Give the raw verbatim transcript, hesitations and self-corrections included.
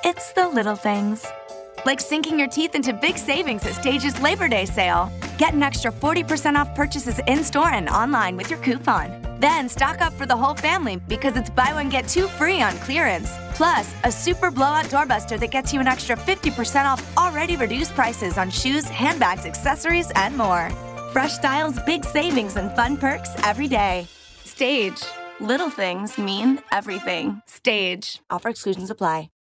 It's the little things. Like sinking your teeth into big savings at Stage's Labor Day sale. Get an extra forty percent off purchases in-store and online with your coupon. Then stock up for the whole family because it's buy one, get two free on clearance. Plus, a super blowout doorbuster that gets you an extra fifty percent off already reduced prices on shoes, handbags, accessories, and more. Fresh styles, big savings, and fun perks every day. Stage. Little things mean everything. Stage. Offer exclusions apply.